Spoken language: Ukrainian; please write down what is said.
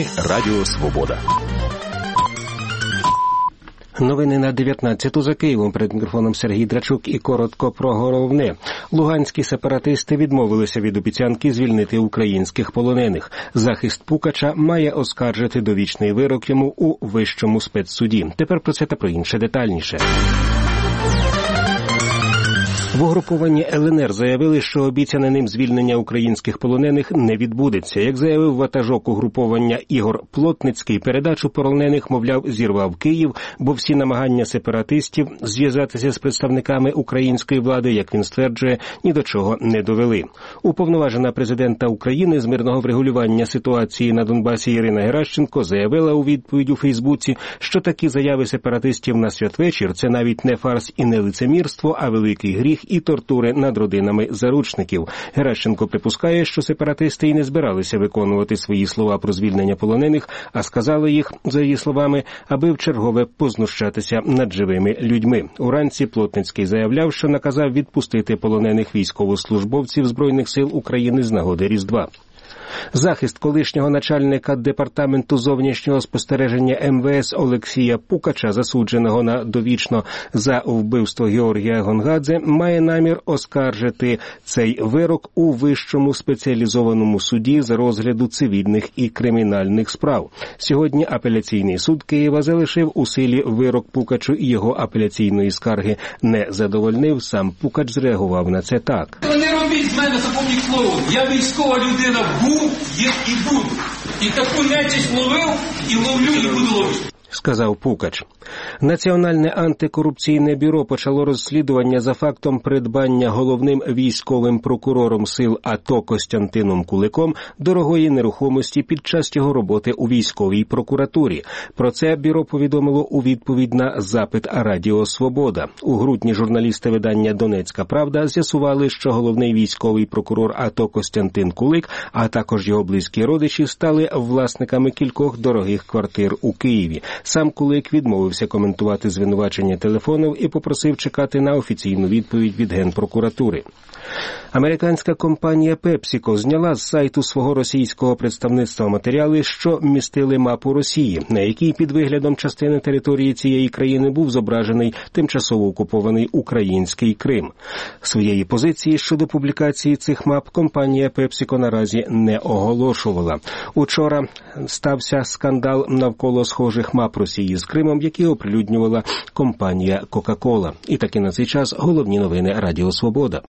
ефірі Радіо Свобода. Новини на 19-ту за Києвом. Перед мікрофоном Сергій Драчук і коротко про головне. Луганські сепаратисти відмовилися від обіцянки звільнити українських полонених. Захист Пукача має оскаржити довічний вирок йому у Вищому спецсуді. Тепер про це та про інше детальніше. В угрупованні ЛНР заявили, що обіцяне ним звільнення українських полонених не відбудеться. Як заявив ватажок угруповання Ігор Плотницький, передачу полонених, мовляв, зірвав Київ, бо всі намагання сепаратистів зв'язатися з представниками української влади, як він стверджує, ні до чого не довели. Уповноважена президента України з мирного врегулювання ситуації на Донбасі Ірина Геращенко заявила у відповідь у Фейсбуці, що такі заяви сепаратистів на святвечір – це навіть не фарс і не лицемірство, а великий гріх і тортури над родинами заручників. Геращенко припускає, що сепаратисти і не збиралися виконувати свої слова про звільнення полонених, а сказали їх, за її словами, аби вчергове познущатися над живими людьми. Уранці Плотницький заявляв, що наказав відпустити полонених військовослужбовців Збройних сил України з нагоди Різдва. Захист колишнього начальника Департаменту зовнішнього спостереження МВС Олексія Пукача, засудженого на довічно за вбивство Георгія Гонгадзе, має намір оскаржити цей вирок у Вищому спеціалізованому суді з розгляду цивільних і кримінальних справ. Сьогодні апеляційний суд Києва залишив у силі вирок Пукачу і його апеляційної скарги не задовольнив. Сам Пукач зреагував на це так. Не робіть з мене запомніть слово. Я військова людина був, є і буду. І таку нечисть ловив, і ловлю, і буду ловити. Сказав Пукач. Національне антикорупційне бюро почало розслідування за фактом придбання головним військовим прокурором сил АТО Костянтином Куликом дорогої нерухомості під час його роботи у військовій прокуратурі. Про це бюро повідомило у відповідь на запит Радіо Свобода. У грудні журналісти видання «Донецька правда» з'ясували, що головний військовий прокурор АТО Костянтин Кулик, а також його близькі родичі, стали власниками кількох дорогих квартир у Києві. Сам Кулик відмовився коментувати звинувачення телефоном і попросив чекати на офіційну відповідь від Генпрокуратури. Американська компанія PepsiCo зняла з сайту свого російського представництва матеріали, що містили мапу Росії, на якій під виглядом частини території цієї країни був зображений тимчасово окупований український Крим. Своєї позиції щодо публікації цих мап компанія PepsiCo наразі не оголошувала. Учора стався скандал навколо схожих мап Росії з Кримом, які оприлюднювала компанія Coca-Cola. І таки на цей час головні новини Радіо Свобода.